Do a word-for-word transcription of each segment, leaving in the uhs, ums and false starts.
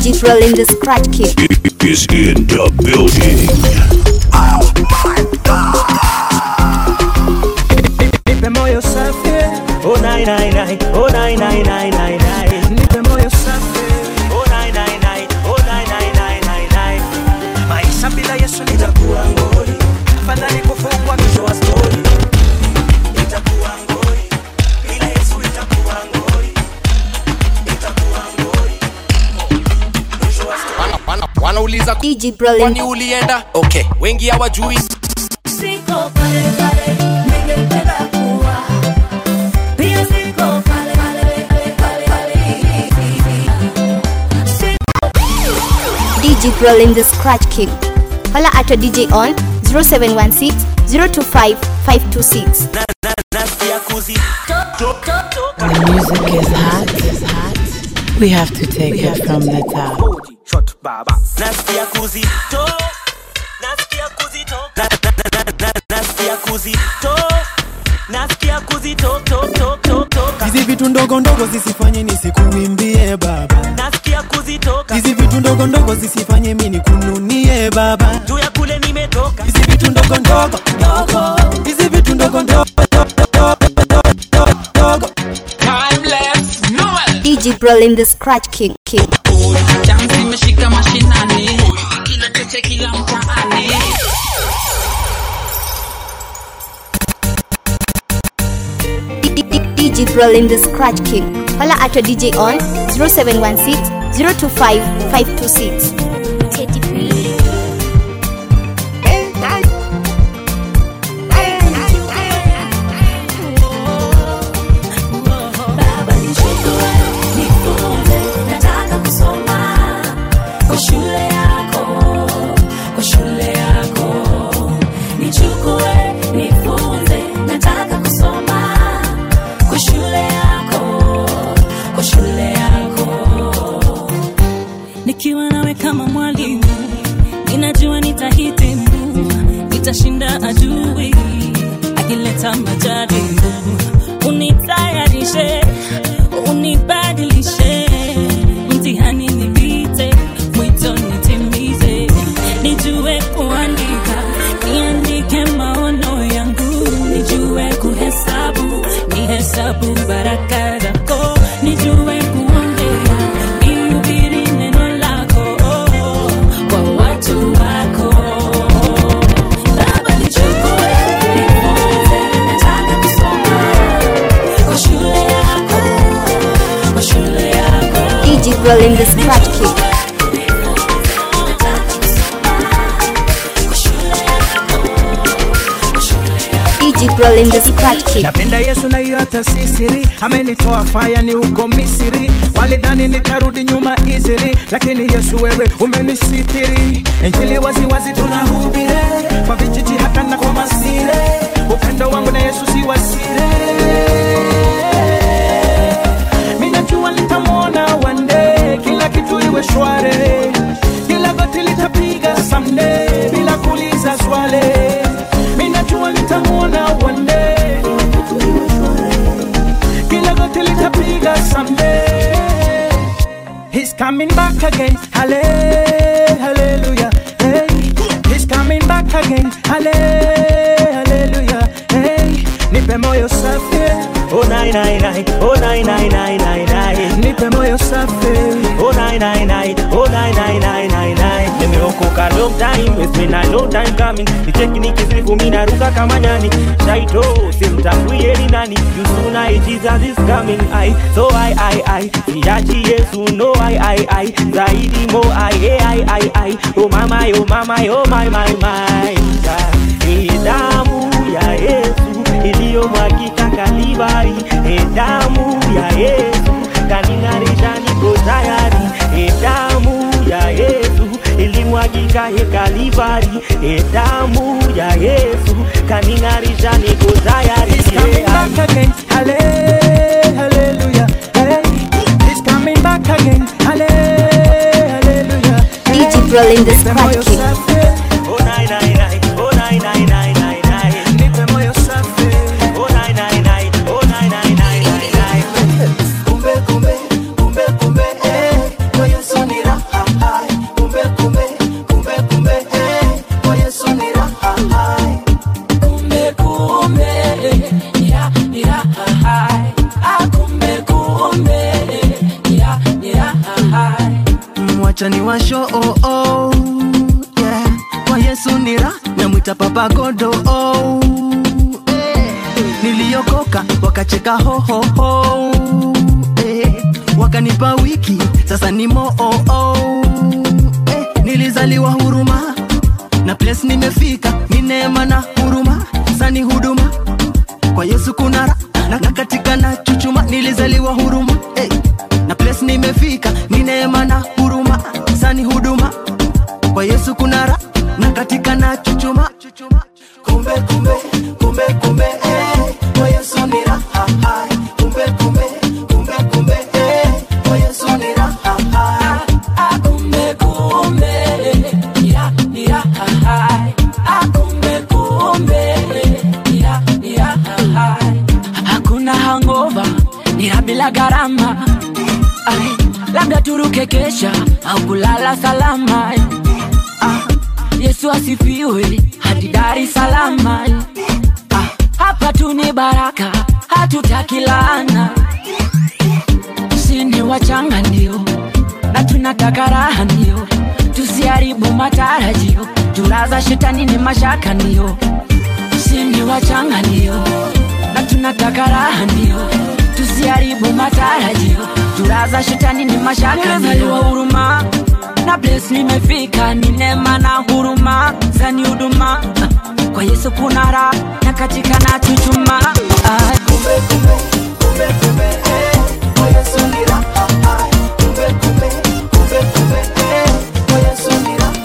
D J Rolling the Scratch King is in the building. Oh my God! Nipe moyo safi, oh nine nine nine, oh nine nine nine nine nine. Nipe moyo safi, oh nine nine nine, oh nine nine nine nine nine. Maisha bila Yesu nitakuwa ngori, afadhali kufungwa mwisho wa story. Nitakuwa ngori, bila Yesu nitakuwa ngori, nitakuwa ngori. Mwisho wa story. Wana wanauliza D J Rolling kwani ulienda? Okay, wengi hawajui. Siko pale pale, ningependa kuwa. Pia siko pale pale pale pale. D J Rolling the Scratch King. Holla at your D J on zero seven one six, zero two five, five two six. When the music is hot, is hot, we have to take it from the top. Shot baba. Nasikia kuzito. Nasikia kuzito. Nasikia kuzito. Nasikia kuzito to to to to. Hizi vitu ndogo ndogo zisifanye nisikuimbie baba. Nasikia kuzito. Hizi vitu ndogo ndogo zisifanye mimi nikununie baba. Tu ya kule nimetoka. Hizi vitu ndogo ndogo ndogo. Hizi vitu ndogo ndogo ndogo. Timeless, Noel. D J Rolling the Scratch King King. Jamzi imeshika mashinani, kila choche kila mtaani. D J Rolling the Scratch King. Holla at your D J on zero seven one six, zero two five, five two six. Teddy B. Baba nichukue, nifunze, nataka kusoma. Kwa shule yako, kwa shule yako. Nichukue, nifunze, nataka kusoma. Kwa shule yako, kwa shule yako. Nikiwa nawe kama mwalimu, ninajua nitahitimu, nitashinda adui akileta majaribu. Unitayarishe, unibadilishe, mtihani nipite, mwito nitimize. Nijue kuandika, niandike maono yangu. Nijue kuhesabu, nihesabu baraka zako. Nijue kuongea, nihubiri neno lako kwa watu wako. Baba nichukue, nifunze, nataka kusoma. Kwa shule yako, kwa shule yako. D J Rolling the Scratch King. D J Rolling the Scratch King. Napenda Yesu na hiyo hata si siri. Amenitoa faya ni uko Misri. Walidhani nitarudi nyuma easily, lakini Yesu wewe umenisitiri. Injili wazi wazi tunahubiri, kwa vijiji hata na kwa masire. Upendo wangu na Yesu si wasire. Mimi najua nitamwona one day, kila kitu iwe shwari. Kila goti litapiga someday, bila kuuliza swali. Mimi najua nitamwona one day, kila goti litapiga someday. He's coming back again, hallelujah, hey. He's coming back again, hallelujah, hey. Nipe moyo safi, oh nine nine nine, oh nine nine nine nine nine. Nipe moyo safi, oh nine nine nine, oh nine nine nine nine nine. Nimeokoka long time, it's been a long time coming. Nicheki nikisifu mimi naruka kama nyani. Shaito, simtakuye ni nani. You soon I, Jesus is coming, I. So I, I, I. Siachi Yesu, no I, I, I. Zaidi mo I, I, I, I. Oh mama, oh mama, oh my, my, my. Ni damu ya Yesu iliyomwagika Kalvari. Ni damu ya Yesu kaningarisha niko tayari. Ni damu ya Yesu ilimwagika Kalvari. Ni damu ya Yesu kaningarisha niko tayari. He's coming back again, hallelujah, hey. He's coming back again, hallelujah, hey. D J Rolling the Scratch King. Oh nine nine nine, oh nine nine nine nine nine. Nipe moyo safi, oh nine nine nine, oh nine nine nine nine nine. Kumbe kumbe, kumbe kumbe, eh, moyo soni raha. wacha ni washo oh oh yeah. Kwa Yesu nira na mwita Papa Godo oh eh. Niliokoka wakacheka ho ho ho eh. Wakanipa wiki sasa ni mo oh oh eh. Nilizaliwa huruma na place nimefika ni neema na huruma sani huduma kwa Yesu kuna ra na, na katika na chuchuma nilizaliwa huruma hey. Na place nimefika ni neema na huruma sani huduma kwa Yesu kuna ra na katika na chuchuma kumbe kumbe kumbe kumbe eh. Kwa Yesu ni raha hai kumbe kumbe kumbe kumbe eh. Kwa Yesu ni raha hai kumbe kumbe ya ya hai kumbe kumbe ya ya hai hakuna hangover ni bila gharama ai labda turuke kesha au kulala salama ah Yesu asifiwe hadi Dar es Salaam ah hapa tu ni baraka hatutaki laana sisi wachanga ndio na tunataka raha ndio tusiharibu matarajio tulaza shetani ni mashaka ndio sisi wachanga ndio na tunataka raha ndio tusiharibu matarajio tulaza shetani ni mashaka ndio huruma na bless nimefika ni neema na huruma zani huduma kwa Yesu kuna raha na katika na chuchuma kumbe kumbe kumbe kumbe eh kwa Yesu ni raha kumbe kumbe kumbe kumbe eh kwa Yesu ni raha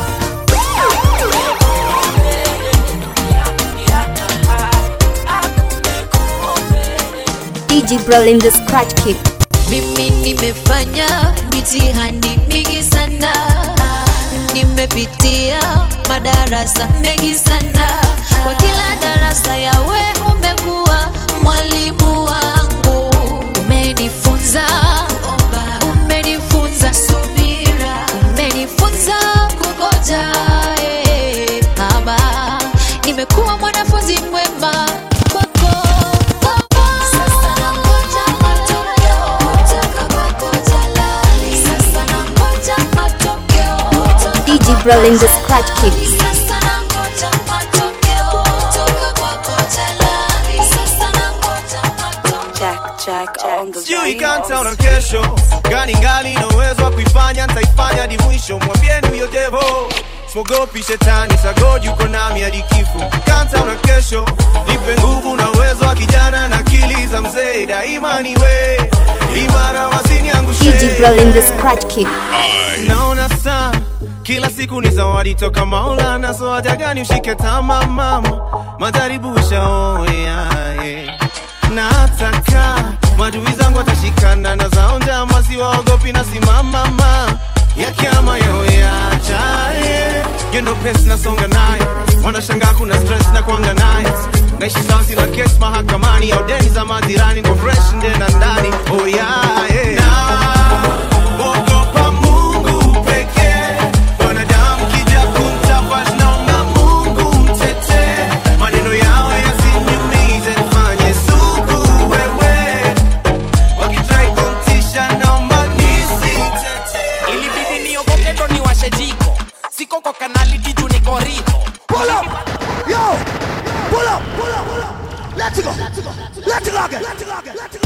D J Brolin the Scratch King. Mimi nimefanya mitihani mingi sana, nimepitia madarasa mengi sana. Kwa kila darasa yawe umekuwa mwalimu wangu. Umenifunza, umenifunza subira, umenifunza kungoja. Eh, Baba, nimekuwa mwanafunzi mwema. D J Brolin the Scratch King. Sijui kanta na kesho gani ngali na uwezo wa kuifanya nitaifanya hadi mwisho. Mwambieni huyo devil smogopi shetani sagodi uko nami hadi kifo. Kanta na kesho nipe nguvu na uwezo wa kijana na akili za mzee daima niwe imara wasiniangushe. D J Brolin the Scratch King. Naona saa kila siku ni zawadi toka Maulana, so haja gani ushike tama mama, majaribu ushaoya yeah. Nataka madui zangu watashikana na zaonja masi waogopi na simama mama ya kiama yao yacha yeah. Yendo pesi na songa nayo wanashanga kuna stress na kuanga nayo naishi sansi na case mahakamani au deni za majirani kwa fresh ndena ndani oh yeah, yeah. Na ogopa Mungu pekee, wanadamu kija kumtafash naomba Mungu mtete, maneno yao yasiniumize nifanye suku wewe, wakitrai kumtisha naomba nisitete. Ilibidi niogope ndo niwashe jiko, siko kwa kanali diju niko riko. Pull up, yo, pull up, pull up, pull up. Let's go, let's go, let's go again, let's go again, let's go again.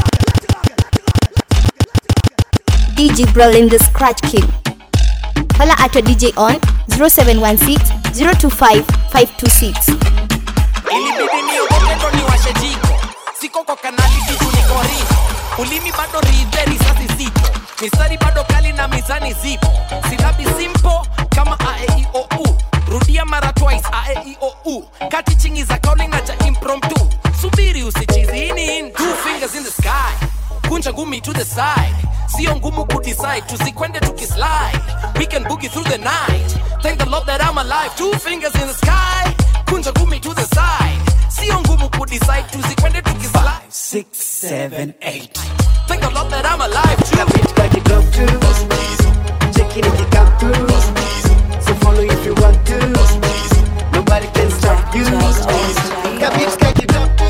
D J Brolin the Scratch King. Holla at your D J on zero seven one six, zero two five, five two six. Ilibidi niogope ndo niwashe jiko, siko kwa kanali diju niko riko. Ulimi bado ridhe risasi zipo, misari bado kali na mizani zipo. Silabi simple kama A E I O U, rudia mara twice A E I O U. Kati chingi za calling na cha impromptu, subiri usichizi in. Two fingers in the sky, kunja ngumi to the side. Sio ngumu kudecide, tusikwende tukislide. We can boogie through the night, thank the Lord that I'm alive. Two fingers in the sky, kunja ngumi to the side. Sio ngumu kudecide, tusikwende tukislide. Six, seven, eight. Thank the Lord that I'm alive. Two. That bitch got you go to. Check it if you come through. So follow if you want to. Nobody can stop you. That bitch got you go to.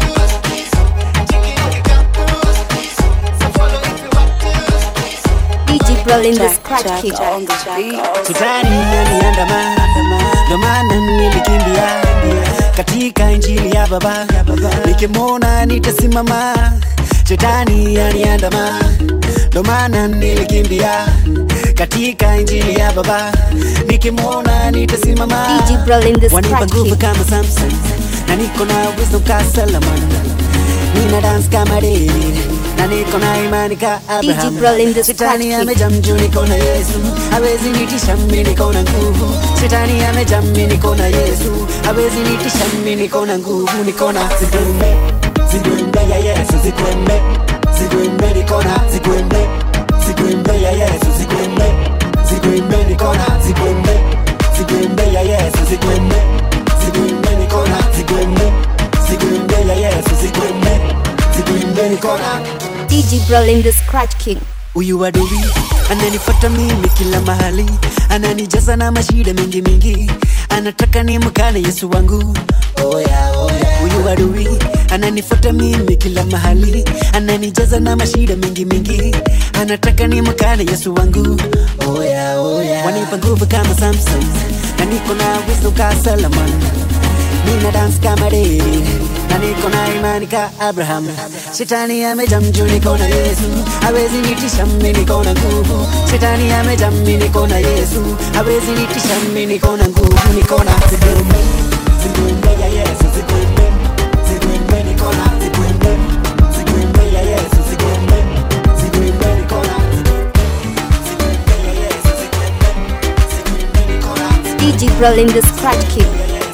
Brolin the Scratch King. Shetani aliniandama, ndo maana nilikimbia katika injili ya Baba, nikimwona nitasimama. Shetani aliniandama, ndo maana nilikimbia katika injili ya Baba, nikimwona nitasimama. D J Brolin the Scratch King. Wanipa nguvu kama Samson, na niko na wisdom ka Solomon. Nina dance kama David, na niko na imani ka Abraham. D J Brolin the Scratch Shetani King. amejaa mjuu, niko na Yesu, hawezi nitisha mimi, niko na nguvu. Shetani amejaa mimi, niko na Yesu, hawezi nitisha mimi, niko na nguvu. Niko na zigwembe, zigwembe ya Yesu, zigwembe, zigwembe niko na zigwembe, zigwembe ya Yesu, zigwembe, zigwembe niko na zigwembe, zigwembe ya Yesu, zigwembe, zigwembe niko na zigwembe, zigwembe ya Yesu, zigwembe, zigwembe niko na. D J Brolin the Scratch King. Uyu adui ananifuata mimi kila mahali, ananijaza na mashida mingi mingi, anataka nimkane Yesu wangu. Oh yeah, oh yeah. Uyu adui ananifuata mimi kila mahali, ananijaza na mashida mingi mingi, anataka nimkane Yesu wangu. Oh yeah, oh yeah. Wanipa nguvu kama Samson, na niko na wisdom ka Solomon. Nina dance kama David, na niko na imani ka Abraham. Shetani amejaa mjuu, niko na Yesu, hawezi nitisha mimi, niko na nguvu. Shetani amejaa mimi, niko na Yesu, hawezi nitisha mimi, niko na nguvu. Niko na zigwembe, zigwembe ya Yesu, zigwembe, zigwembe niko na zigwembe, zigwembe ya Yesu, zigwembe, zigwembe niko na zigwembe ya Yesu, zigwembe, zigwembe niko na. D J Brolin the Scratch King.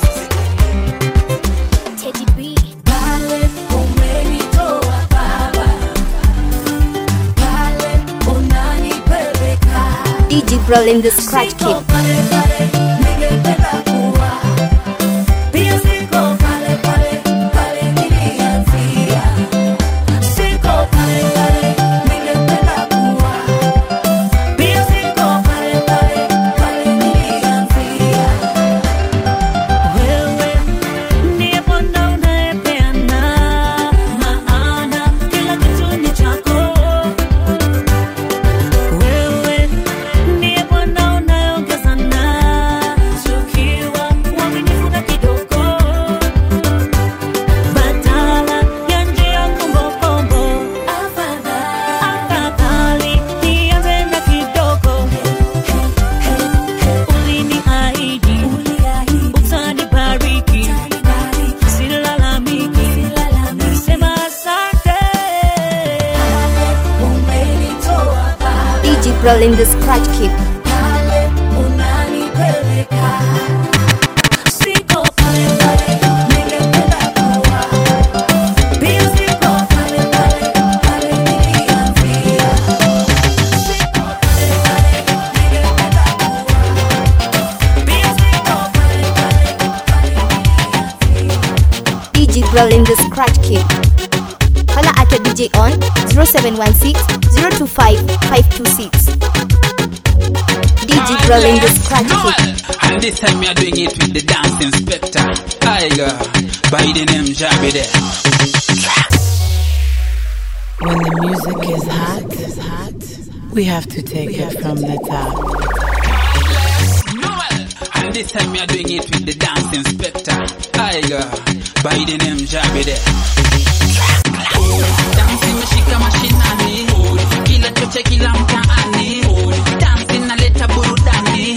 D J Brolin the Scratch King. Brolin the Scratch King. D J Brolin the Scratch King. Holla at your D J on zero seven one six, zero two five, five two six. D J Brolin the Scratch King. And this time we are doing it with the dance inspector Tiger by the name Jabide. When the music is hot, is hot, we have to take we it from the top. And this time we are doing it with the dance inspector Tiger by the name Jabide. Dancing meshika mashinani, kila choche kila mtaani, dancing naleta burudani,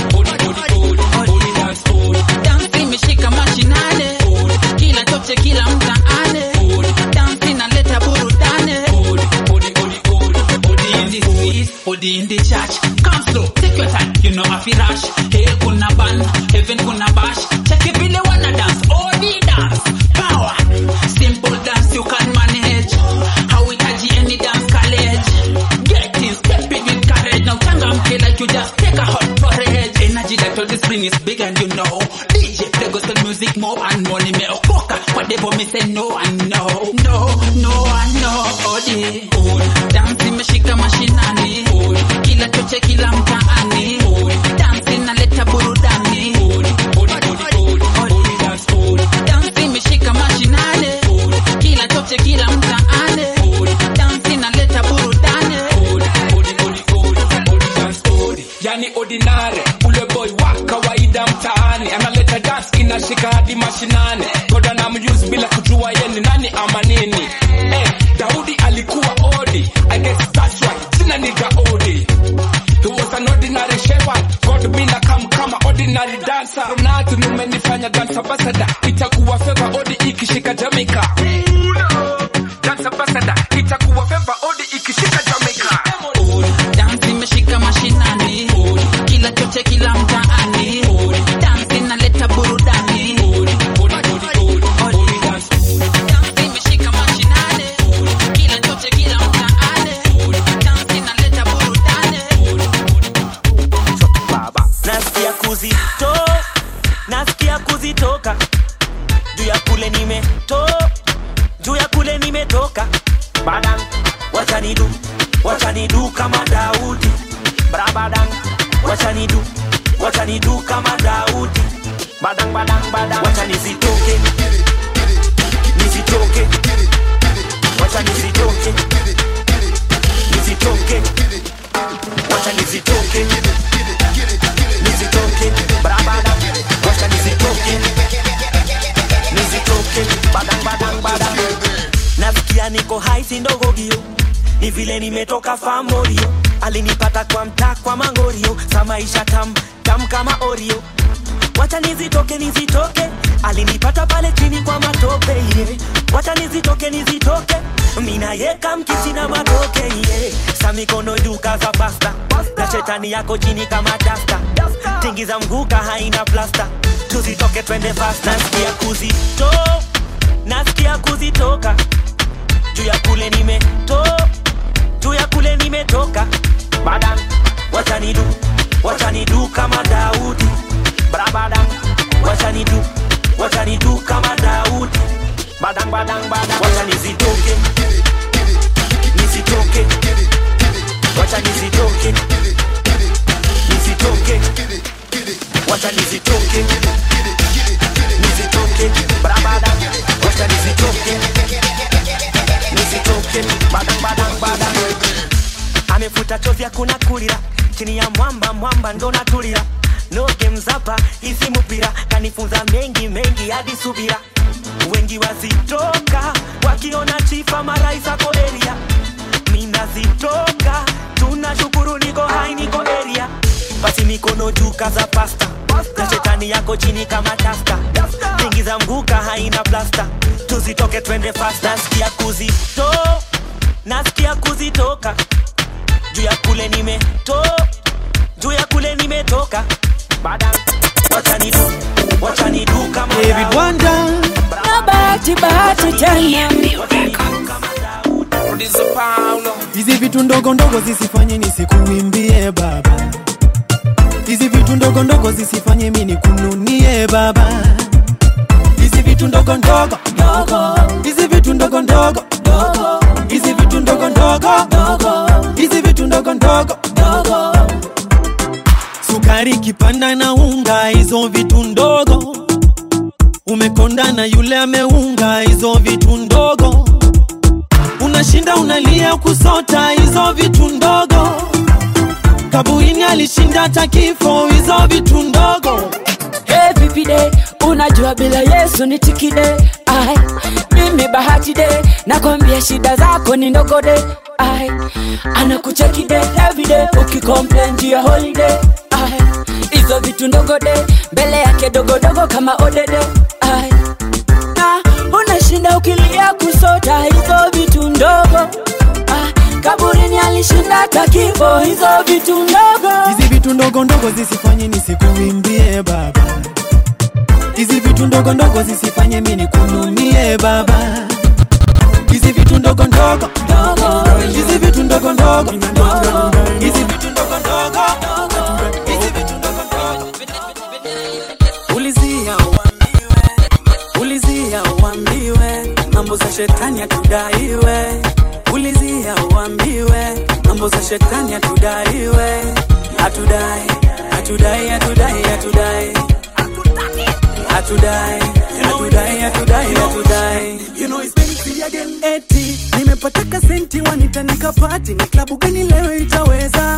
dancing meshika mashinani, kila choche kila mtaani, dancing naleta burudani, odi in the street, odi in the church, come slow, take your time, you know I feel rush, hell kuna ban, heaven kuna bash, check it vile wanna dance, odi dance, power, simple dance you can manage. How we catch any dance college. Get in, step it with courage. Now changamke like you just take a hot porridge. Energy that all the spring is big and you know. D J play gospel music more and money me okoka. Whatever me say no and no. No, no and no. Odi, dancing me shika mashinani. Kila choche kila mtaani. Dancing na leta burudani. Dancing me shika mashinani. Kila choche kila mtaani, dancing na leta burudani, ni ordinary, ule boy wa kawaida mtaani, analeta dance inashika hadi mashinani. Koda na muse bila kujua yeye ni nani ama nini. Eh, Daudi alikuwa odi, I guess that's why sina nigga odi. He was an ordinary shepherd, God bila kam kama ordinary dancer. Ronaldo numenifanya dance ambassador, itakuwa favor odi ikishika Jamaica. Dance ambassador, itakuwa favor odi ikishika Jamaica. Dance imeshika mashinani, kila choche kila mtaani. Dance inaleta burudani. Dance imeshika mashinani, kila choche kila mtaani. Dance inaleta burudani. Nasikia kuzito, nasikia kuzitoka. Juu ya kule nimeto, juu ya kule nimetoka. Badang, wacha nidu, wacha nidu kama Daudi. Brabadang, wacha nidu, wacha nidu kama Daudi. Badang, badang, badang, wacha nizitoke, nizitoke. Wacha nizitoke, nizitoke. Wacha nizitoke, nizitoke. Brabadang, wacha nizitoke, nizitoke. Badang, badang, badang. Nasikia niko high si ndogo gio, ni vile nimetoka famorio. Alinipata kwa mtaa kwa mangorio, sa maisha tam, tam kama Oreo. Wacha nizitoke, nizitoke. Alinipata pale chini kwa matope, yeah. Wacha nizitoke, nizitoke. Mina yeka mkisi na matoke, yeah. Sa mikono duka za pasta, na shetani yako chini kama dasta. Tingiza mguka haina plasta, tuzitoke twende fast. Nasikia kuzito, nasikia kuzitoka. Juu ya kule nimeto, juu ya kule nimetoka. Badang, wacha nidu, wacha nidu kama Daudi. Brabadang, wacha nidu, wacha nidu kama Daudi. Badang, badang, badang, wacha nizitoke, nizitoke. Wacha nizitoke, nizitoke. Wacha nizitoke, nizitoke. Brabadang, wacha nizitoke, nizitoke. Badang, badang, badang. Amefuta chozi hakuna kulira, chini ya mwamba mwamba ndo natulia. No games hapa, hizi mupira, kanifunza mengi mengi hadi subira. Wengi wazitoka, wakiona chifa maraisa ko area. Mina zitoka, tunashukuru niko high niko area. Basi mikono juu kaza pasta, na shetani yako chini kama tasta. Tingiza mguka haina plasta, tuzitoke twende fast. Nasikia kuzito, nasikia kuzitoka. Juu ya kule nimeto, juu ya kule nimetoka. Badang, wacha nidu, wacha nidu kama David Wanda. Na bahati bahati tena. Hizi vitu ndogo ndogo zisifanye nisikuimbie baba. Hizi vitu ndogo ndogo zisifanye mimi nikununie baba. Hizi vitu ndogo ndogo ndogo, hizi vitu ndogo ndogo ndogo, hizi vitu ndogo ndogo ndogo, hizi vitu ndogo ndogo ndogo. Sukari kipanda na unga, hizo vitu ndogo. Umekonda na yule ameunga, hizo vitu ndogo. Unashinda unalia kusota, hizo vitu ndogo. Kabuini alishinda takifo, hizo vitu ndogo. Hey pipi de, unajua bila Yesu ni tikide. Ai, mimi bahati de, nakwambia shida zako ni ndogo de. Ai, anakucheki de every day, ukicomplain juu ya holiday. Ai, hizo vitu ndogo de, mbele yake dogo dogo kama odede. Ai, na unashinda ukilia kusota, hizo vitu ndogo. Ai, kaburini alishinda takifo, hizo vitu ndogo. Hizi vitu ndogo ndogo zisifanye nisikuimbie baba. Hizi vitu ndogo ndogo zisifanye mimi nikununie baba. Hizi vitu ndogo ndogo ndogo, hizi vitu ndogo ndogo ndogo, hizi vitu ndogo ndogo, hizi vitu ndogo ndogo. Ulizia uambiwe, ulizia uambiwe, mambo za shetani atudaiwe. Ulizia uambiwe, mambo za shetani atudaiwe. Atudai, atudai, atudai, atudai. Atudai, atudai, atudai, atudai. You know it's been again. Eti, nimepataka senti wanita nikapati. Ni klabu gani leo itaweza?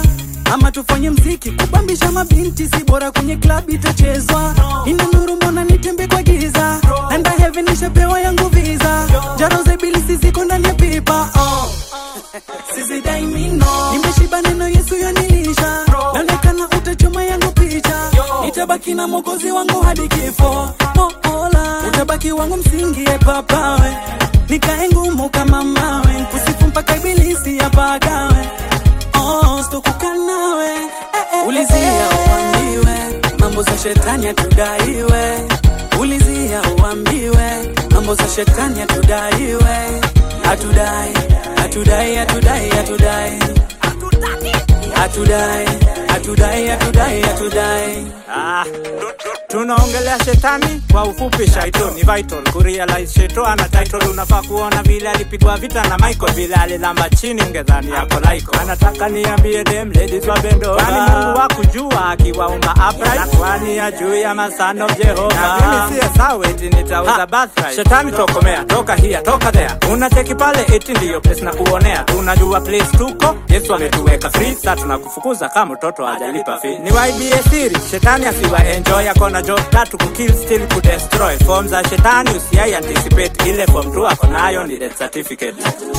ama tufanye mziki kubambisha mabinti, si bora kwenye club itachezwa. Ina nuru mbona nitembe kwa giza, enda heaven nishapewa yangu visa. Jaro za ibilisi ziko ndani ya pipa. Oh sisi daimino nimeshiba neno Yesu yanilisha, naonekana utachoma yangu picha. Nitabaki na Mwokozi wangu hadi kifo. Mola utabaki wangu msingi e papawe, nikae ngumu kama mawe, kusifu mpaka ibilisi apagawe. Oh stokuka nawe eh, eh, ulizia uambiwe mambo za shetani atudaiwe. Ulizia uambiwe mambo za shetani atudaiwe. Atudai, atudai, atudai, atudai, atudai, atudai, atudai, atudai. Ah, tunaongelea shetani kwa ufupi. Shaitani ni vital kurealize shetani ana title. Unafaa kuona vile alipigwa vita na Michael, vile alilamba chini ungedhani yako laiko. Anataka niambie them ladies wa bendo, kwani Mungu wakujua akiwaumba upright, na kwani ajui ya masano Jehova. Na mimi si sawa eti nitauza birthright. Shetani tokomea, toka here, toka there. Unacheki pale eti ndio place na kuonea. Tunajua place tuko, Yesu ametuweka free. Sasa tunakufukuza kama mtoto hajalipa fee. Ni Y B A series, shetani asiwa enjoy. Akona job tatu kukill steal kudestroy. Form za shetani usiyai anticipate, ile form tu akonayo ni death certificate.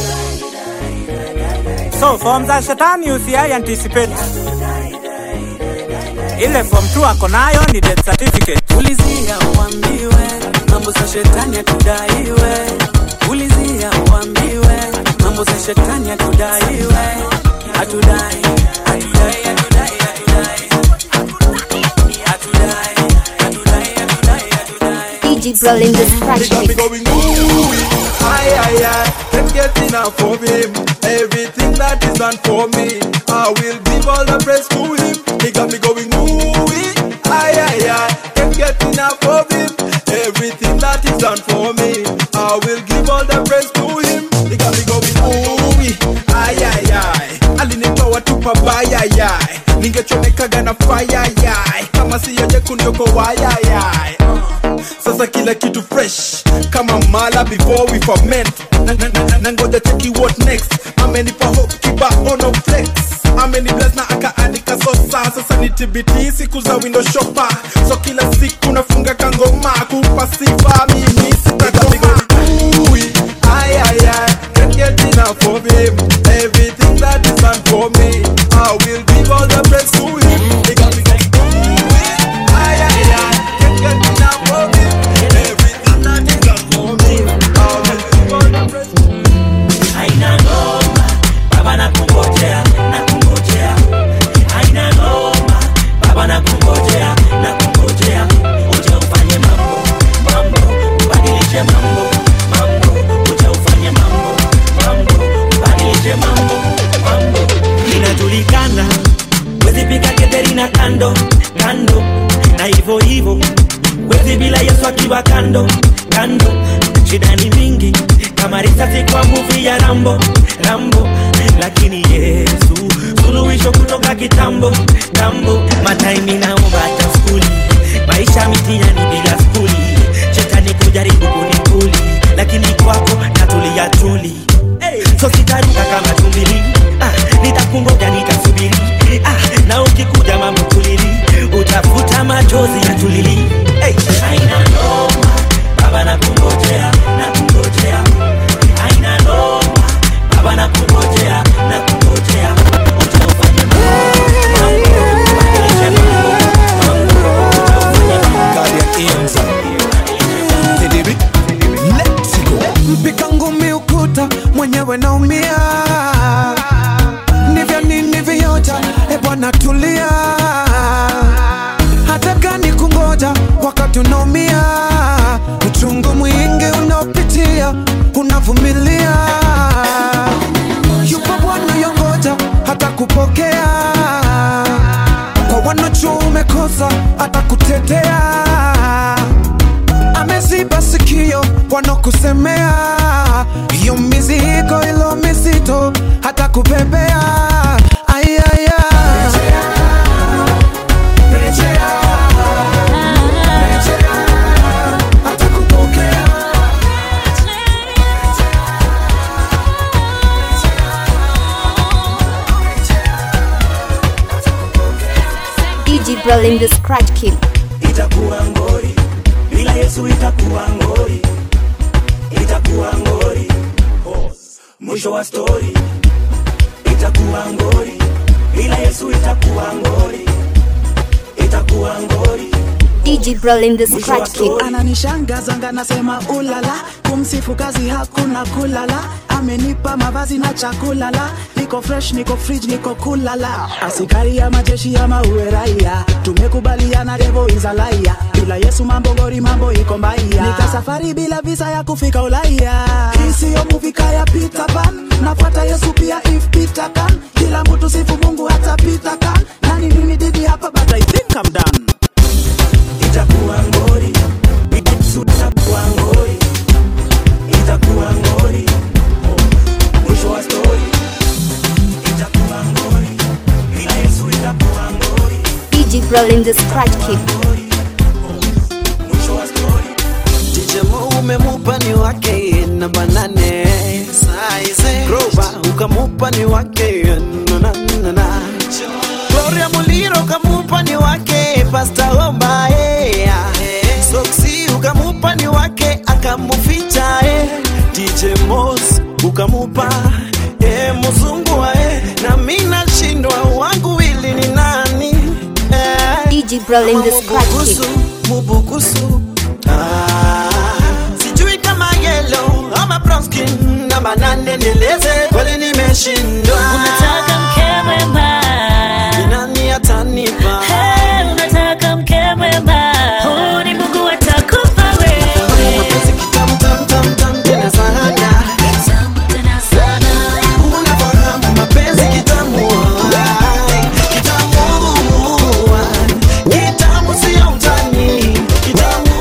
So form za shetani usiyai anticipate, ile form tu akonayo ni death certificate. Ulizia uambiwe mambo za shetani atudaiwe. Ulizia uambiwe mambo za shetani atudaiwe. Atudai, atudai, atudai, atudai, atudai, atudai, atudai, atudai. D J Brawl in the scratch kick. Going ooh, aye, aye, aye. Can't get enough of him. Everything that is done for me, I will give all the praise to him. He got me going ooh, aye, aye, aye. Can't get enough of him. Everything that is done for me, I will give all the praise to him. He got me going ooh, aye, aye, aye. Alinitoa tupa baya, aye. Ningechomekaga na fire, aye. Kama siyo jekundu yoko waya, aye. Sasa kila kitu fresh kama mala before we ferment. Nangoja cheki what next. Amenipa hope kiba ono flex. Ameni bless na akaandika sosa. Sasa ni T B T siku za window shopper. So kila siku nafunga kangoma kupa sifa mimi sitakoma. Ay ay ay, can't get enough of him. Everything that is done for me, I will give all the praise to him. He got me going ay ay ay, can't get enough of him. Everything that is done for me, I will give all the praise to him. Haina noma, baba na kungojea, na kungojea. Haina noma, baba na kungojea, na kungojea. Uje ufanye mambo, mambo, ubadilishe mambo, mambo. Uje ufanye mambo, mambo, ubadilishe mambo, mambo. Inajulikana, wezi pika keteri na kando, kando. Na hivyo hivyo, wezi bila Yesu akiwa kando, kando. Shida ni mingi, kama risasi kwa movie ya Rambo, Rambo. Lakini Yesu, suluhisho kutoka kitambo, tambo. Mataimi naomba hata skuli, maisha mitihani bila skuli. Shetani kujaribu kunikuli, lakini kwako natulia tuli. So sitaruka kama tumbili, ah, nitakungoja nikasubiri. Ah, na ukikuja mambo kulili, utafuta machozi ya tulili. Hey. Haina noma, baba na kungojea, na kungojea. Haina noma, baba na kungojea, na kungojea. Utaufanya mambo, badilishe mambo, mambo. Utaufanya mambo. Mpika ngumi ukuta, mwenyewe naumia. Nivya nini viyota, e Bwana tulia. Hata gani kungoja, wakati unaumia. Uchungu mwingi unapitia, unavumilia. Yupo Bwana yongoja, hata kupokea. Kwa wanacho umekosa, hata kutetea. Ameziba sikio, wanokusemea. Hiyo mizigo ilo mizito, hata kubebea. Ay, ay, ay. Rejea, rejea, rejea, hata kupokea. Brawl in the scratch kick. Itakuwa ngori, bila Yesu itakuwa ngori. Itakuwa ngori, oh, mwisho wa story. Itakuwa ngori, bila Yesu itakuwa ngori. Itakuwa ngori. D J Brawl in the scratch kick. Ananishangaza nga nasema ulala, kumsifu kazi hakuna kulala. Amenipa mavazi na chakula la, niko fresh, niko fridge, niko kulala. Asikari ya majeshi ya maue raia, tumekubaliana devil is a liar. Bila Yesu mambo ngori, mambo iko mbaya. Nika safari bila visa ya kufika Ulaya. Hii siyo movie kaya Peter Pan, nafuata Yesu pia if Peter can. Kila mtu sifu Mungu hata Peter can. Nani mimi didi hapa but I think I'm done. Itakuwa ngori, Yesu itakuwa ngori. Itakuwa ngori, mwisho wa story. Itakuwa ngori, bila Yesu itakuwa ngori. D J Brawl in the scratch kick. Mwisho wa story. D J Mo umemupa ni wake namba nane size Grover ukamupa ni wake na na na na Gloria Muliro ukamupa ni wake Pastor Omba eh Soxy ukamupa ni wake akamuficha eh D J Moss ukamupa eh mzungu eh na mimi nashindwa wangu wili ni nani eh D J Brawl in the scratch kick. Mubukusu ah sijui kama yellow ama brown skin na manane nieleze kweli nimeshindwa. Unataka mke mwema, nani atanipa? Hey, unataka mke mwema, huu ni Mungu atakupa wewe. Mapenzi kitamu tamu tamu tamu tena sana, tamu tena sana. Unafahamu mapenzi kitamu, kitamu, kitamu sio utani, kitamu.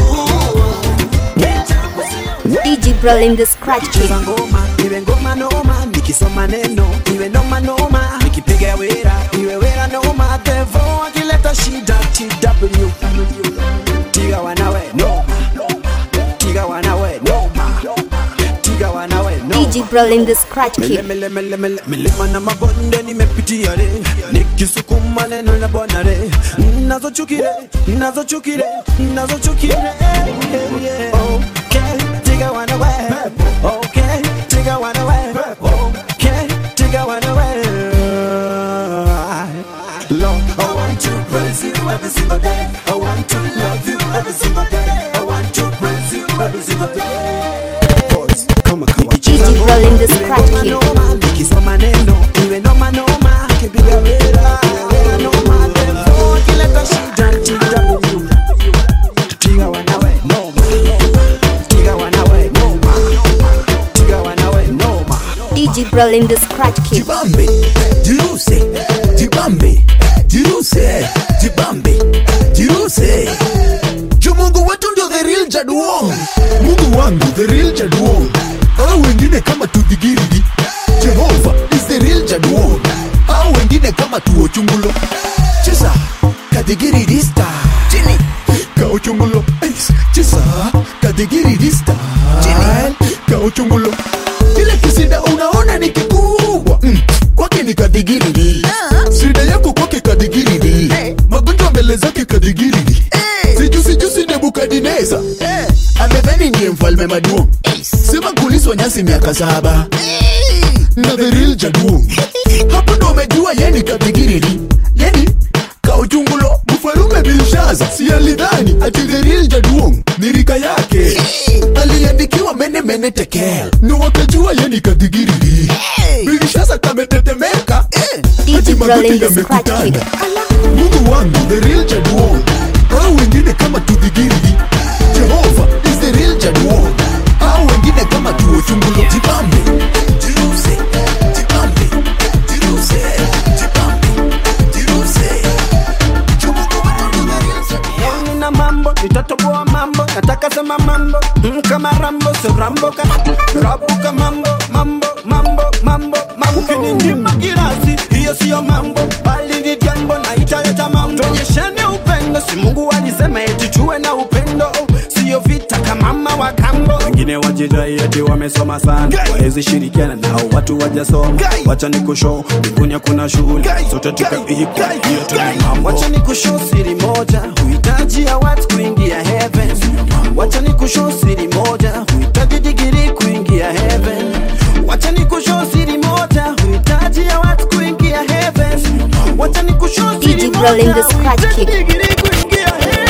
D J Brawl in the scratch kick. Ngoma, iwe ngoma noma, nikisoma neno, iwe noma noma, nikipiga wera, iwe wera noma, devo akileta shida T W. Tiga wanawe noma, tiga wanawe noma, tiga wanawe noma. D J Brawl in the scratch kick. Mele mele mele milima na mabonde nimepitia re, nikisukuma neno la Bwana re, nazo chukire, nazo chukire, nazo chukire. Okay, tiga wanawe. Okay, take a one away. Okay, take a one away. Lord, I want to praise you every single day. I want to love you every single day. I want to praise you every single day. Boys, come on, come on. D J Brawl in the scratch kick. Nikisoma neno, iwe noma noma, kipiga wera, wera noma, devo kileta shida T W. Tiga one away, noma. Tiga one away, noma. D J Brawl in the scratch kick. Jibambe, jiruse, jibambe, jiruse, jibambe, jiruse. Jo Mungu wetu ndio the real Jaduong. Mungu wangu the real Jaduong. Hao wengine kama tudigiridi. Jehovah is the real Jaduong. Hao wengine kama tuochungulo. Chesa, kadigiridi star. Chini, kauchungulo. Chesa, kadigiridi star. Chini, kauchungulo. Ile kisida unaona ni kikubwa mm. Kwake ni kadigiridi uh-huh. Sida yako kwake kadigiridi hey. Magonjwa mbele zake kadigiridi hey. Siju siju si Nebukadneza hey. Amedhani ndiye mfalme Maduong hey. Sema kuliswa nyasi miaka saba hey. Na the real Jaduong hapo ndo umejua yeni kadigiridi. Yeni kauchungulo mfarume Belshaza si alidhani ati the real Jaduong ni rika yake hey. Aliandikiwa mene mene tekel ni wakajua yeni kadigiridi hey. Belshaza kametetemeka hey. Ati magoti yamekutana. Mungu wangu the real Jaduong. Hao wengine kama tudigiridi. Jehovah is the real Jaduong. Hao wengine kama tuochungulo. Jibambe, jiruse, jibambe, jiruse, jibambe, jiruse. Nina mambo, nitatoboa mambo, nataka sema mambo mm, kama Rambo, so Rambo kama Rabuka mambo, mambo, mambo, mambo, mambo. Ukininyima kirasi, hiyo siyo mambo, bali ni jambo na italeta mambo. Tuonyeshane upendo, si Mungu alisema eti tuwe na upendo, siyo vita kama mama wa kambo. Wengine waje wanajidai eti wamesoma sana, waezi shirikiana nao watu wajasoma. Wacha ni kushow mbinguni kuna shughuli zote tukaikwa, hiyo tu ni mambo. Wacha ni kushow siri moja, huhitaji ya watu kuingia heaven. Wacha ni kushow siri moja, huhitaji degree kuingia heaven. Wacha ni kushow siri moja, huhitaji ya watu kuingia heaven. Wacha ni kushow siri moja, huhitaji degree kuingia heaven.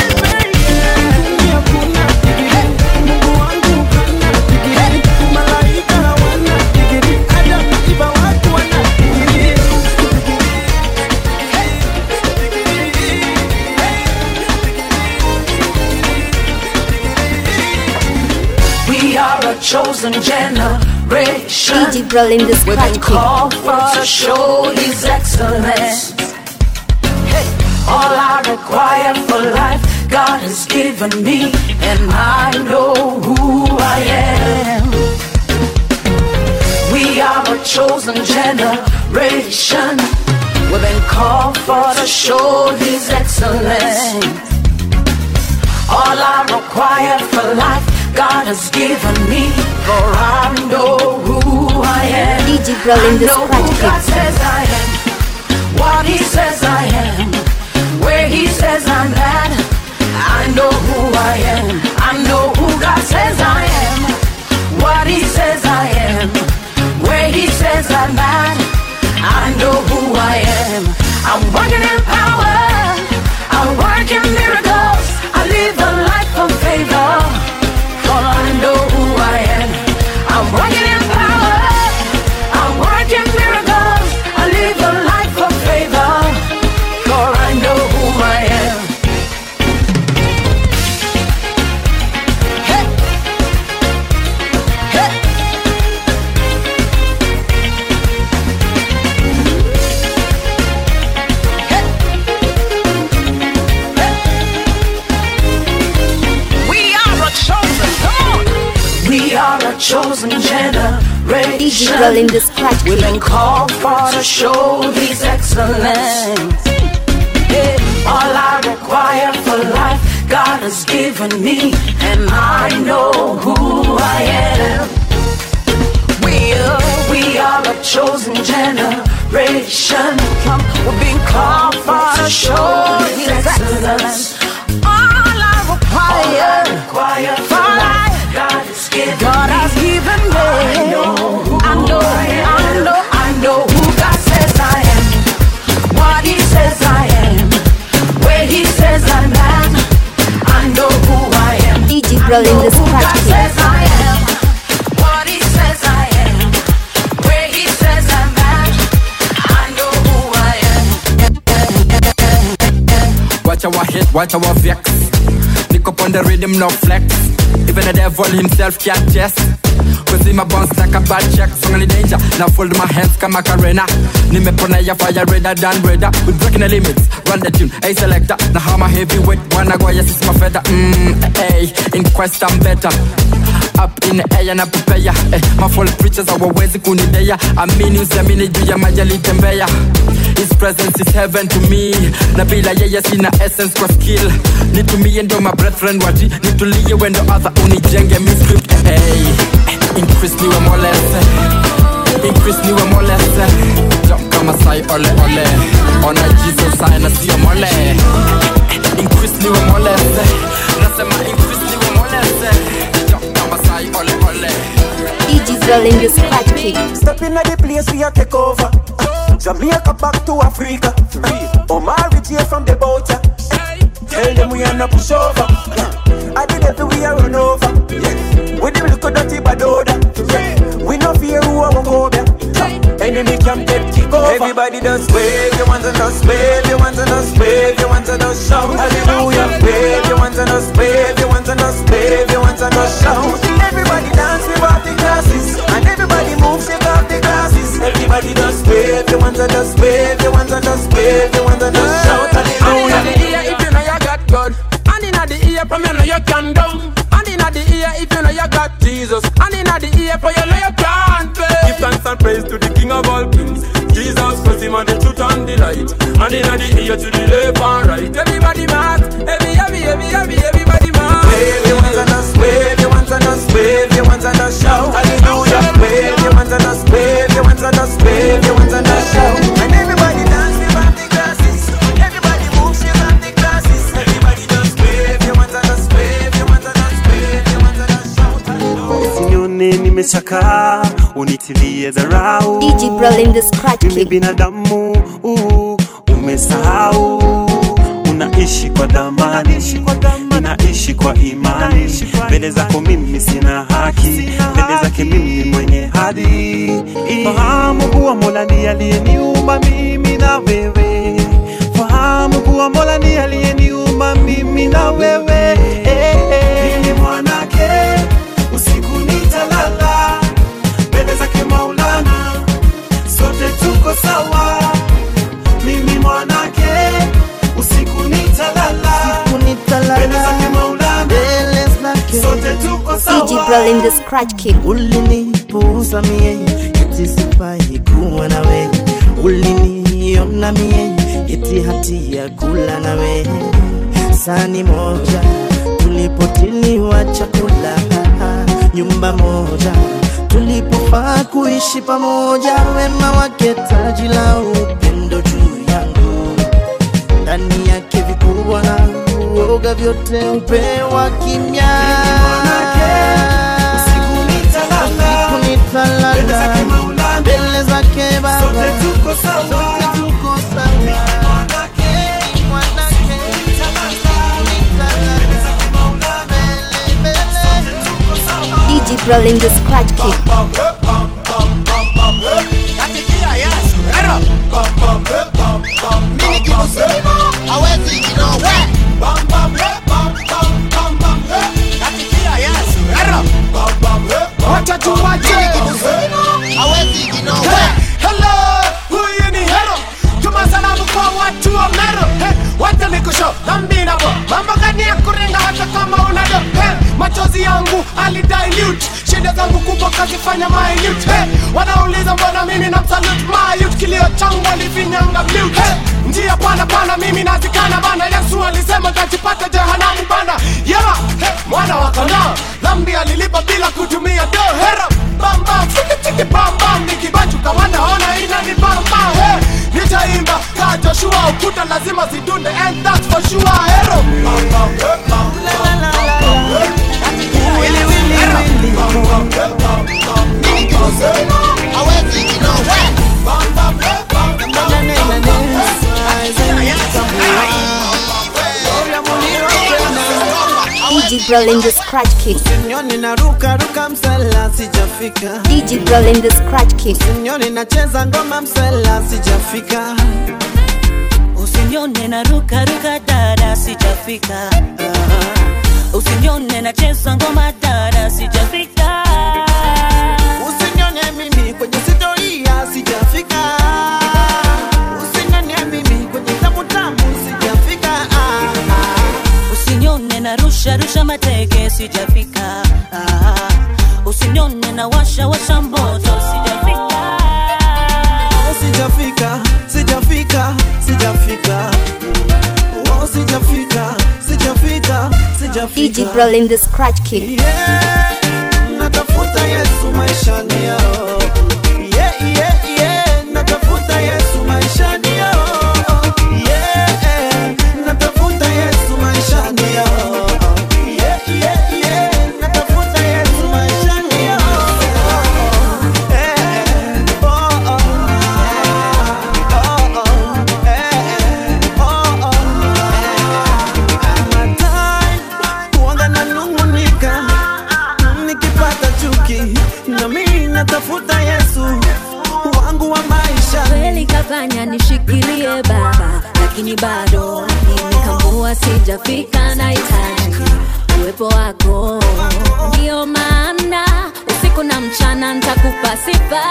We are a chosen generation. D J Brolin the We've been Scratch called for to show His excellence. Hey, all I require for life, God has given me, and I know who I am. We are a chosen generation. We've been called for to show His excellence. All I require for life, God has given me, for I know who I am. D J Brolin the I know who Scratch God says I am, what He says I am, where He says I'm at. I know who I am. I know who God says I am, what He says I am, where He says I'm at. I know who I am. I'm working in power, I work in miracles, I live a life of favor. For I know who I am. I'm working in power, I work in miracles, I live a life of favor. For I know who I am. Hey. Hey. We are a chosen, come on. We are a chosen generation. D J Brolin the Scratch We've been called for to show His excellence. Yeah. All I require for life, God has given me, and I know who I am. We are, we are a chosen generation. Come, we've been called for to show His excellence. All I require, require for life, God has given God has given me. I know who I know, I know, I know who God says I am, what He says I am, where He says I'm at. I know who I am. D J Brolin the Scratch God says I am, what He says I am, where He says I'm at. I know who I am. Watch our hit, watch our vex. Nick up on the rhythm, no flex. Even the devil himself can't test. Cause him a bounce like a bad check. Song in the danger, now fold my hands come Macarena. Nimepona ya fire redder than redder. We breaking the limits, run the tune, hey selector. Now how my heavyweight, wanna go, yes it's my feather. Mmm, hey, in quest I'm better. Up in the air na prepare, eh. My full preachers hawawezi kunidea. Amini usiamini juu ya maji alitembea. His presence is heaven to me. Na bila yeye sina essence kwa skill. Nitumie ndo my brethren wati. Nitulie wendo other unijenge mi script. Hey, increase niwe molese, increase niwe molese. Jump kama sai ole ole. Ona Jesus sai na sio mole. Increase niwe molese. Nasema increase niwe molese. Jump kama sai ole ole. D J Brolin the Scratch King. Step in the place we a take over. Jamaica back to Africa. Omari J from the boat. Tell them we are not push over. I did it we are run over. We them look at dirty badoda. We no fear who I won't go there. Enemy can get kick over. Everybody does wave, you want to just wave, you want to just wave, you want to just shout hallelujah. Wave, you want to just wave, you want to just wave, you want to just shout. Everybody dance with off the glasses, and everybody move, shake off the glasses. Everybody does wave, you want to just wave, you want to just wave, you want to just shout hallelujah. And in the ear if you know you got God, and in the ear from you know you can down, and in the ear if you know you got Jesus, and in the ear for you know you can't pay. Give thanks and praise to the King of all kings, Jesus, cause him and the truth and the light. And in the ear to the left and right. Everybody mad, every, every, every, every, everybody mad. Wave, you want to just wave, you want to just wave, you want to just nimechakaa, unitilie dharau. D J Brawl in the scratch Mimi binadamu, uh, umesahau. Unaishi kwa dhamani, ninaishi kwa imani. Mbele zako mimi sina haki, mbele zake mimi mwenye hadhi. Fahamu kuwa Mola ni aliyeniumba mimi na wewe. Fahamu kuwa Mola ni aliyeniumba mimi na wewe. Mimi mwanake, usiku nitalala mbele zake Maulana, sote tuko sawa. Mimi mwanake, usiku nitalala mbele zake Maulana, sote tuko sawa. D J Brawl in the scratch king. Ulinipuuza mie, eti sifai kuwa nawe. Uliniona mie, eti hatia kula nawe. Sani moja tulipotiliwa chakula, nyumba moja tulipofaa kuishi pamoja. Wema wake taji la upendo juu yangu, ndani yake vikubwa na uoga vyote upewa kimya. Mbele zake Baba, sote tuko sawa, sote tuko sawa. D J Brawl in the scratch king. Hello, huyu ni hero. Tuma salamu kwa watu wa Meru. Hey, wacha nikusho, nambina bo. Mambo gani ya kuringa hata kama unado. Hey, machozi yangu alidilute, shida zangu kubwa kazifanya minute. Hey, wanauliza mbona mimi na salute my youth. Kilio changu alifinyanga mute. Hey, njia pana pana mimi nazikana bana. Yesu alisema tajipata jehanamu bana. Yeah, hey, mwana wakona dhambi alilipa bila kutumia do. Hera bam bam, chiki chiki bam bam. Nikibanjuka wanaona inani bam bam. Hey, nitaimba ka Joshua, ukuta lazima zidunde, and that's for sure. Hero bam bam bam bam. Willy willy willy bam bam bam bam. Nikikosema hawezi kinowe bam bam bam bam. D J Brawl in the scratch king. Usinione naruka ruka msela sijafika. D J Brawl in the scratch king. Usinione nacheza ngoma msela sijafika. Usinione naruka ruka dada sijafika. Usinione nacheza ngoma dada sijafika. Usinione mimi kwenye sitoria sijafika. Usinione mimi kwenye tamu tamu sijafika. Usinione na rusha rusha mateke sijafika. Usinione na washa washa moto sijafika. Sijafika, sijafika, sijafika. Oh, sijafika, sijafika, sijafika. D J Brawl in the scratch king. Yeah, natafuta Yesu maishani yao. Yeah, yeah, yeah, natafuta Yesu maishani yao. Yeah, natafuta Yesu maishani yao. Yeah, yeah, yeah, natafuta Yesu maishani yao. Eh, oh, oh, oh, oh, eh, oh, oh. Kuanga na nungunika, nikipata chuki, na mimi natafuta Yesu wangu wa maisha. Kweli kafanya nishikilie Baba, lakini bado nimekambua sijafika. Nahitaji uwepo wako, ndio maana usiku na mchana nitakupa sifa.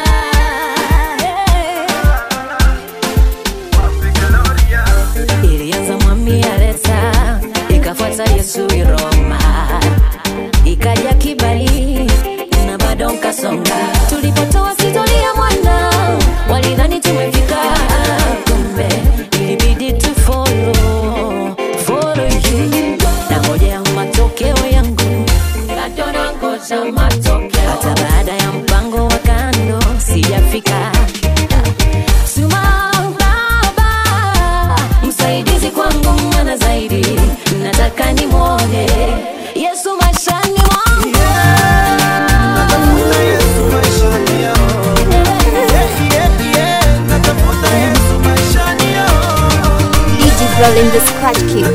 Ilianza mwami Alesa, ikafuata Yesu Roma, ikaja kibali na bado nkasonga. Tulipotoa historia mwana, walidhani tumefika, kumbe ilibidi tu follow, follow you. Na ngojea matokeo yangu, bado nangoja matokeo. Hata baada ya mpango wa kando sijafika. Suma Baba, msaidizi kwangu mwana zaidi, nataka nimwone Yesu maishani mwangu. Girl in the scratch kit.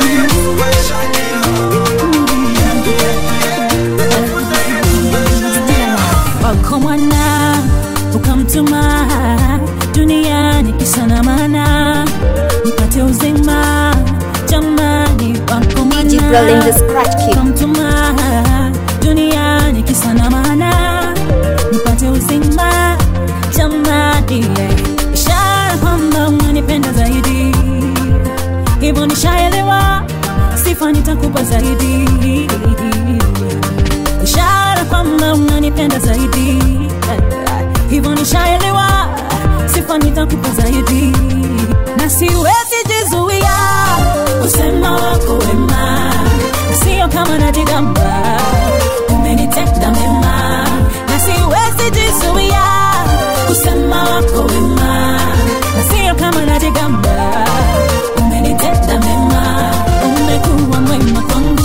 Wako mwana ukamtuma duniani kisa na maana nipate uzima jamani. Wako mwana ukamtuma duniani kisa na maana nipate uzima jamani. Ishara kwamba unanipenda zaidi, hivyo nishaelewa, sifa nitakupa zaidi. Ishara kwamba unanipenda zaidi, hivyo nishaelewa, sifa nitakupa zaidi. Na siwezi jizuia kusema wako wema, sio kama najigamba, umenitenda mema. Na siwezi jizuia kusema wako wema, sio kama najigamba, umenitenda mema. Umekuwa mwema kwangu.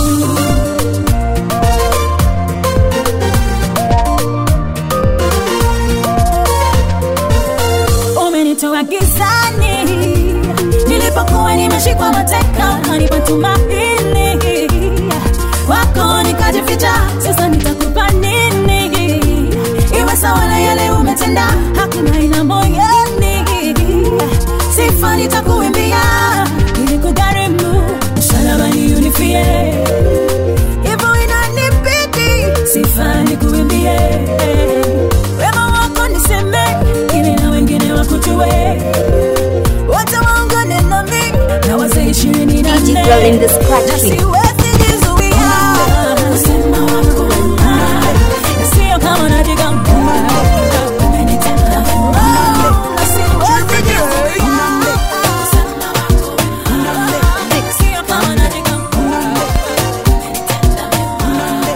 Umenitoa gizani nilipokuwa nimeshikwa mateka, kanipa tumaini wako nikajificha. Sasa nitakupa nini? Iwe sawa na yale umetenda, hakuna ina moyoni. Sifa nitakuimbia ili kugharimu msalabani unifie, hivyo inanibidi sifa nikuimbie. Wema wako niseme ili na wengine wakujue, wote waungane nami na wazee ishirini na nne. Na siwezi jizuia kusema wako wema, sio kama najigamba, umenitenda mema. Na siwezi jizuia kusema wako wema, sio kama najigamba, umenitenda mema.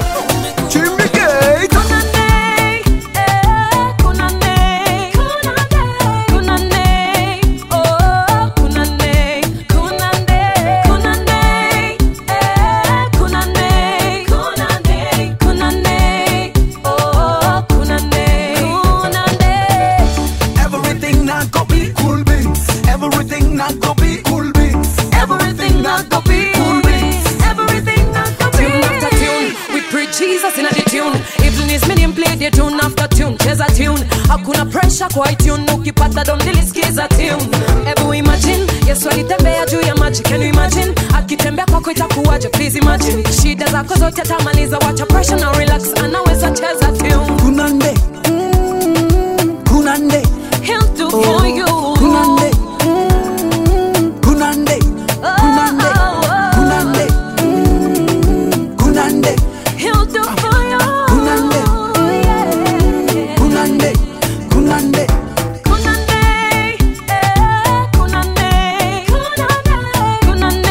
Kuna nei, eh, kuna nei, kuna nei, oh, kuna nei, kuna nei, kuna nei, eh, kuna nei, kuna nei, kuna nei, oh, kuna nei, kuna nei. Everything not go be cool beans. Everything not go be cool beans. Everything not go be cool beans. Everything not go be. Tune after tune, we preach Jesus in a tune. Even his minion play the tune after tune, cheza tune. Hakuna pressure kwa tune, ukipata don't nilisikiza tune. Ever imagine, Yesu alitembea juu ya maji. Can you imagine? Akitembea kwako itakuwaje? Please imagine. Shida zako zote atamaliza, wacha pressure na relax, anaweza cheza tune. Kunande, mm, kunande, he'll do oh, for you. Kunande, mm, kunande, kunande, kunande, mm, kunande, he'll do for you. Kunande, kunande, kunande, kunande, eh, kunande, kunande,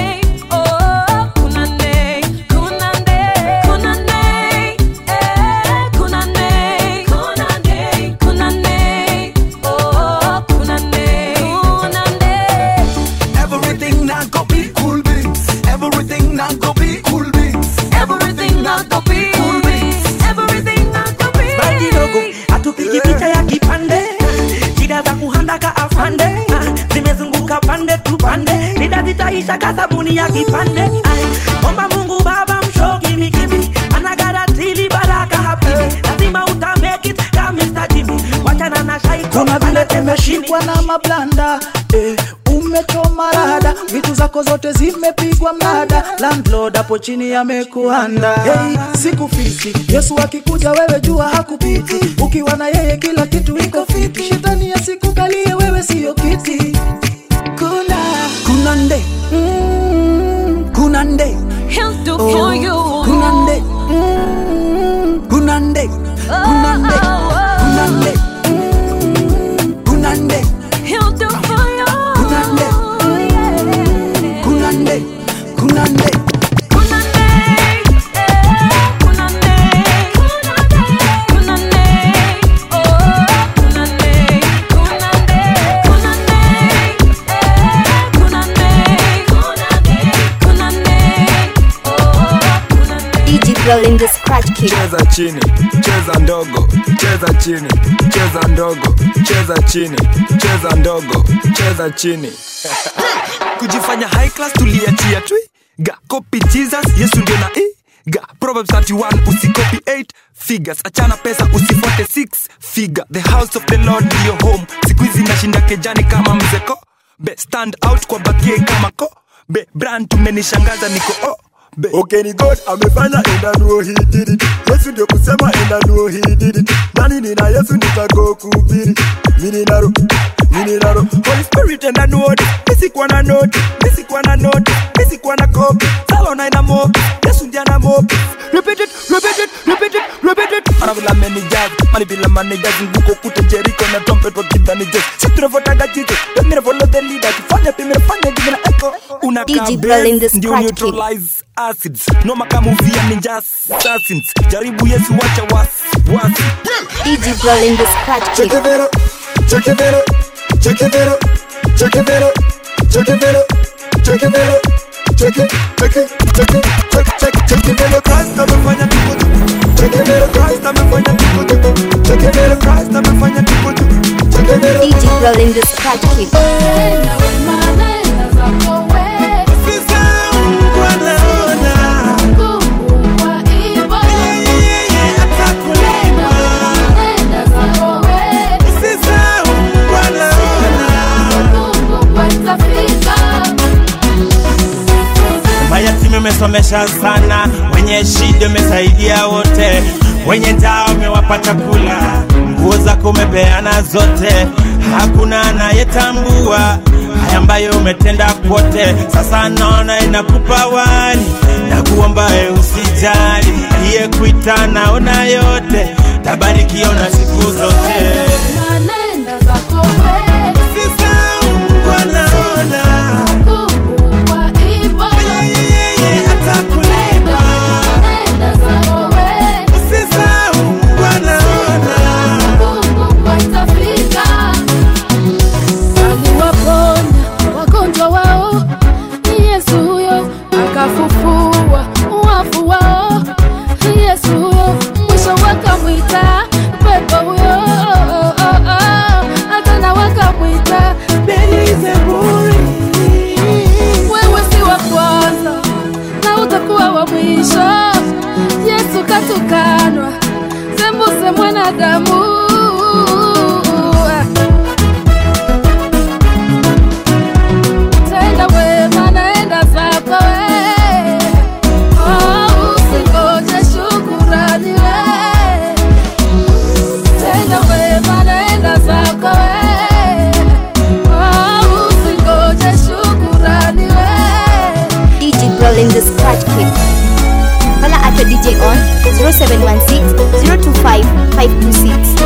oh, kunande, kunande, kunande, eh, kunande, kunande, kunande, oh, kunande, kunande. everything not go be cool beans. Everything not go be cool beans. Everything not go be cool beans. Everything not go be. Bali dogo atupigi picha ya kipande, shida za kuhanda ka afande, zimezunguka pande tu pande, shida zitaisha ka sabuni ya kipande. Ay, omba Mungu Baba mshoki mikibi, anagaratili baraka habibi, lazima uta make it kama Mister Jimmy. Wachana na shaiko kama vile umeshikwa na mablanda, eh, umechoma rada, vitu zako zote zimepigwa mnada, landlord hapo chini amekuanda. Hey, sikufiki, Yesu akikuja wewe jua hakupiti, ukiwa na yeye kila kitu iko fiti, shetani asikukalie wewe sio kiti. Kuna kunande, mm, kunande, he'll do oh, for you. Kunande, mm, kunande, kunande, kunande, mm, kunande, he'll do for you. Kunande, kunande, kunande, kunande, eh, kunande, kunande, oh, kunande, kunande, kunande, eh, kunande, kunande, oh, kunande. D J Girl in the scratch kit. Cheza chini, cheza ndogo, cheza chini, cheza ndogo, cheza chini, cheza ndogo, cheza chini. Kujifanya high class tuliachia twi ga copy Jesus Yesu ndio na e ga Proverbs thirty-one usikopi eight figures achana pesa usifuate six figure the house of the Lord ndio home siku hizi nashinda kejani kama mzeko be stand out kwa bakie kama ko be brand tumenishangaza niko oh be. Okay ni God amefanya and I know he did it. Yesu ndio kusema and I know he did it. Nani nina Yesu nitago kuhubiri. Mimi naro mimi naro Holy Spirit and I know it. Misi kwa na note misi kwa na note misi kwa na copy salo na ina mob Yesu ndio na mob repeat it repeat it repeat it repeat it anavila manager mali bila manager nguko kute Jericho na trumpet wakidha ni just situra votaga jitu mimi follow the leader kifanya pimira fanya jina echo una D J Brawler in the scratch kick. Acids no makamuvia ninja assassins jaribu Yesu wacha wasi wasi D J Brawler in the scratch kick. Check it out check it out check it out check it out check it out check it out check it check it check it check check check it out Christ amefanya kitu check it out Christ amefanya kitu check it out Christ amefanya kitu check it out D J Brawler in the scratch kick. Mayatima umesomesha sana, wenye shida umesaidia wote, wenye njaa umewapa chakula, nguo zako umepeana zote, hakuna anayetambua haya ambayo umetenda kwote. Sasa naona inakupa wali na kuomba usijali, iye kuita naona yote, tabarikiwa na siku zote. Nenda zako wewe, sisa wanaona akafufua wafu wao. Yesu huyo mwisho wakamwita pepo huyo, hata wakamwita Beelzebuli. Wewe si wa kwanza na utakuwa wa mwisho. Yesu katukanwa sembuse mwanadamu. Tenda wema naenda zako we, oh, usingoje shukurani we. Tenda wema naenda zako we, oh, usingoje shukurani we. D J Brawler in the scratch kick. Holla at the D J on zero seven one six zero two five five two six.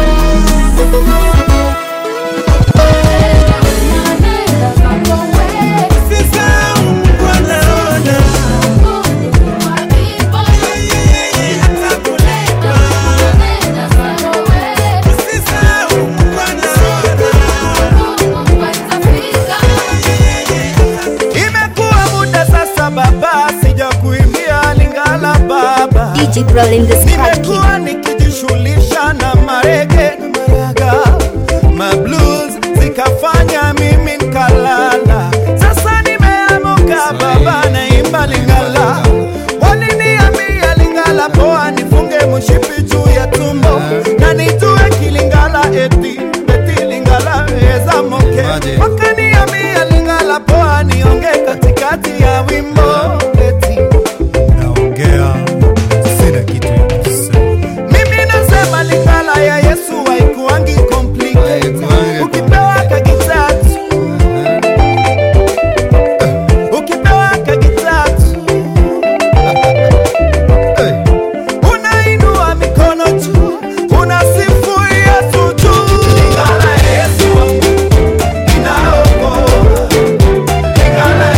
D J Brawler in the scratch kick. Nimekuwa nikijishughulisha na marege na maraga, ma blues zikafanya mimi nikalala. Sasa nimeamuka baba naimba Lingala. Waliniambia Lingala poa nifunge mshipi juu ya tumbo na nitue kilingala eti eti Lingala eza moke. Wakaniambia Lingala poa nionge katikati ya wimbo eti naongea sina kitu. Mimi nasema Lingala ya Yesu haikuangi complete. Ukipewa kagitatu ukipewa kagitatu unainua mikono juu unasifu Yesu juu. Lingala ya Yesu inaokoa. Lingala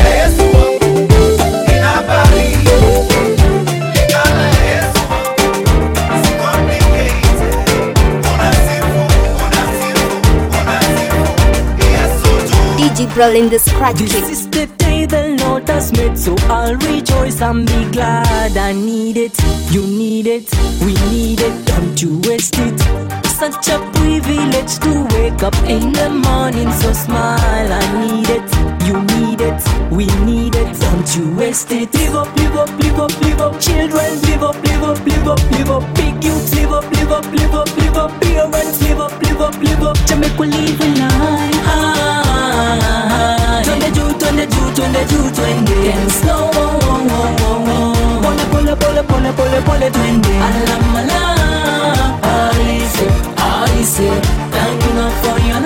Brel in the scratch This kit. is the day the Lord has made, so I'll rejoice and be glad. I need it, you need it, we need it, don't you waste it. Such a privilege to wake up in the morning, so smile. I need it, you need it, we need it, don't you waste it. Live up, live up, live up, live up. Children, live up, live up, live up, live up. Big youths, live up, live up, live up, live up. Parents, live up, live up, live up. To make we live a life. Ah, twenty two, twenty two, twenty two, twenty. Then slow, pole, pole, pole, pole, pole, pole, twenty. Alamala, alise, alise, thank for your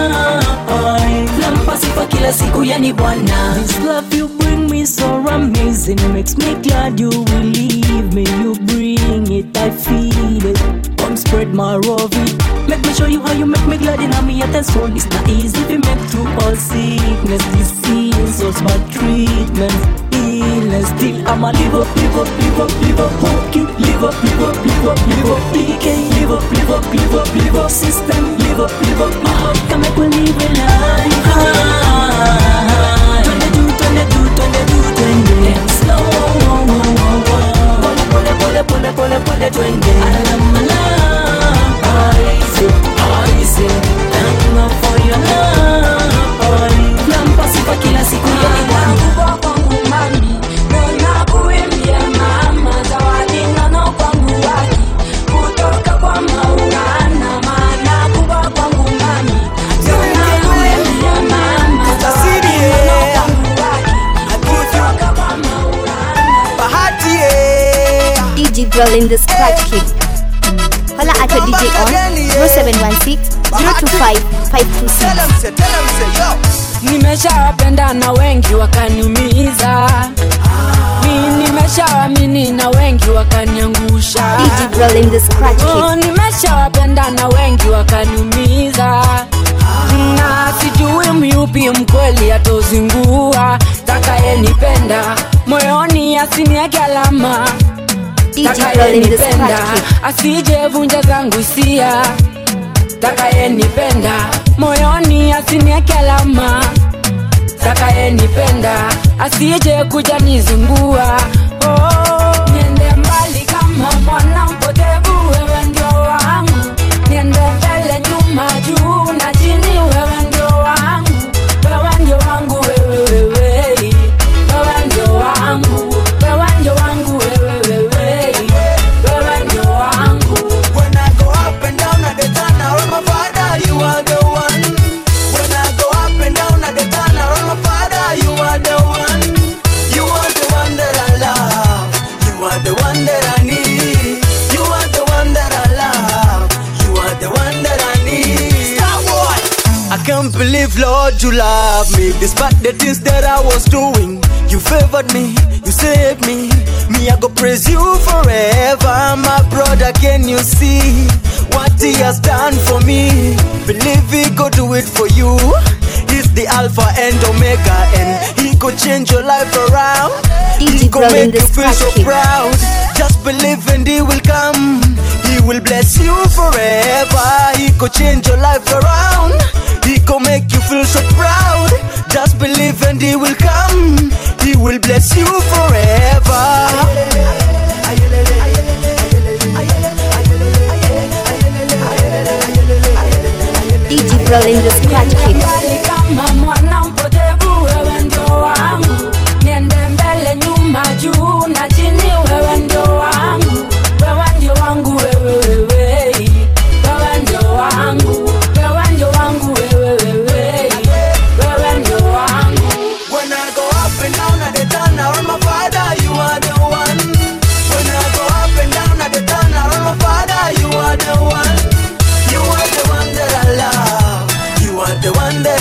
love. Lampasi kwa kila siku yani Bwana. This love you bring me so amazing, makes me glad you will leave me. You bring it, I feel it. Come spread my love it. Make me show you how you make me glad in me at the soul. It's not easy to make through all sickness, disease, so smart treatment, illness. Still I'ma live up, live up, live up, live up. Hope you live up, live up, live up, live up. D K live up, live up, live up, live up. System live up, live up, live up. Come make we live a life. Twenty-two, twenty-two, twenty-two, twenty. Slow, pole, pole, pole, pole, pole, pole, twenty. Alamala, alise, alise, thank you for your love. Lampasi kwa kila siku yani Bwana. Kwangu mami, nona kuimbia mama, zawadi nono kwangu waki, kutoka kwa Maulana, maana kubwa kwangu mami, nona kuimbia mama, zawadi nono kwangu waki, kutoka kwa Maulana. Bahati D J Brel in the scratch kit. Holla at your D J on zero seven one six, zero two five, five two six. Nimeshawapenda na wengi wakaniumiza, mi nimeshawaamini na wengi wakaniangusha. D J Brel in the scratch kit. Oh, nimeshawapenda na wengi wakaniumiza, na sijui myupi mkweli atozingua. Takayenipenda moyoni asinieke alama, takayenipenda asijevunja zangu hisia. Takayenipenda moyoni asinieke alama, takayenipenda asije kuja nizungua. Oh, niende mbali kama mwana mpotevu, wewe ndio wangu. Niende mbele nyuma juu na chini, wewe ndio wangu. Wewe ndio wangu, wewe wewe, wewe ndio wangu. Wewe ndio wangu, wewe wewe, wewe ndio wangu. When I go up and down at the turn around my father, you are the one. When I go up and down at the turn around my father, you are the one. You are the one that I love. You are the one that I need. You are the one that I love. You are the one that I need. Star Boy. I can't believe, Lord, you love me despite the things that I was doing. You favored me, you saved me. Me, I go praise you forever. My brother, can you see what he has done for me? Believe he could do it for you. He's the Alpha and Omega, and he could change your life around. He could make you feel so proud. Just believe and he will come. He will bless you forever. He could change your life around. He could make you feel so proud. Just believe and he will come. He will bless you forever. D J Brel in the scratch kit. Kama mwana mpotevu, wewe ndio wangu. Niende mbele nyuma juu na chini, wewe ndio wangu. Wewe ndio wangu, wewe wewe, wewe ndio wangu. Wewe ndio wangu, wewe wewe, wewe ndio wangu. When I go up and down at the turn around my father, you are the one. When I go up and down at the turn around my father, you are the one. You are the one that I love. You are the one that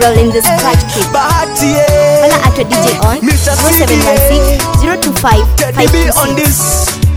Brel in the scratch kit. Holla at your D J on zero seven one six zero two five five two six.